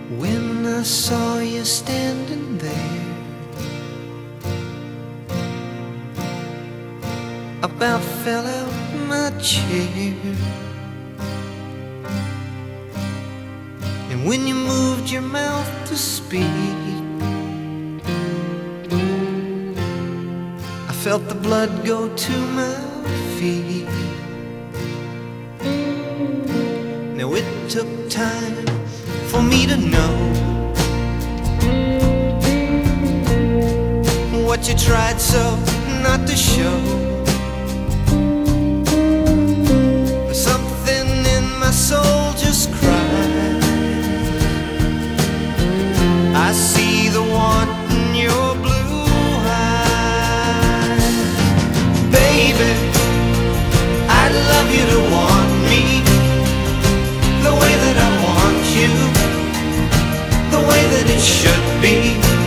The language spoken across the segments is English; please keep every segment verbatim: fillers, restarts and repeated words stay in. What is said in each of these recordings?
When I saw you standing there, about fell out my chair. And when you moved your mouth to speak, I felt the blood go to my feet. Now it took time for me to know what you tried so not to show. But something in my soul just cried. I see the want in your blue eyes. Baby, I'd love you to want me the way that I want you, the way that it should be.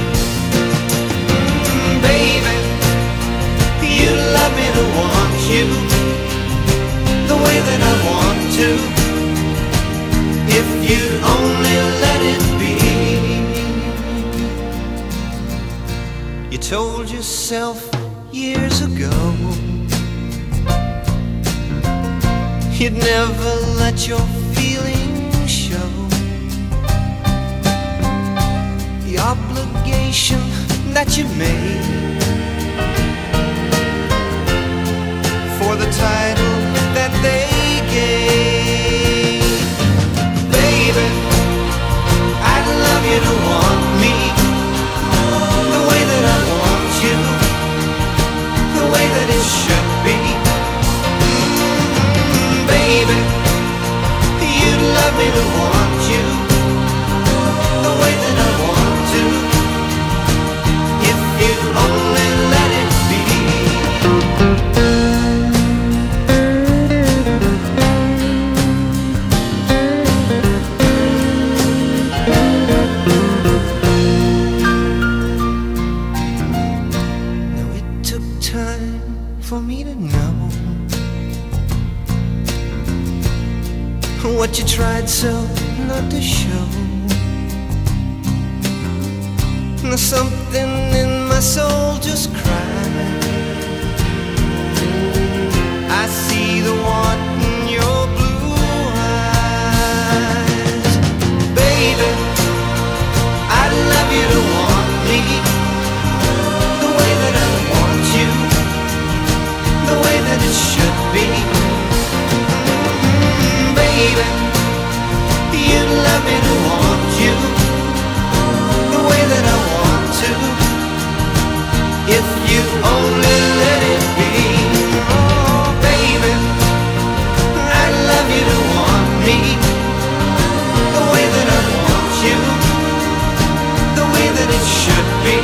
Mm, baby, you love me to want you the way that I want to, if you only let it be. You told yourself years ago you'd never let your feelings show. The obligation that you made for the title that they gave. Baby, I'd love you to want me the way that I want you, the way that it should be. Mm, baby, you'd love me to want you the way that I want to, if you only let it be. Now it took time for me to know what you tried so not to show. Now something in my soul just cried. I see the want in your blue eyes. Baby, I'd love you to want me the way that I want you, the way that it should be. Mm, baby, you'd love me to want you the way that I want to, if you only let it be. Oh, baby, I'd love you to want me the way that I want you, the way that it should be.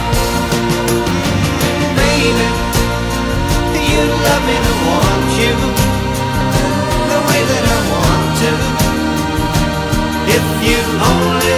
Mm, baby, you'd love me to want you the way that I want to, if you only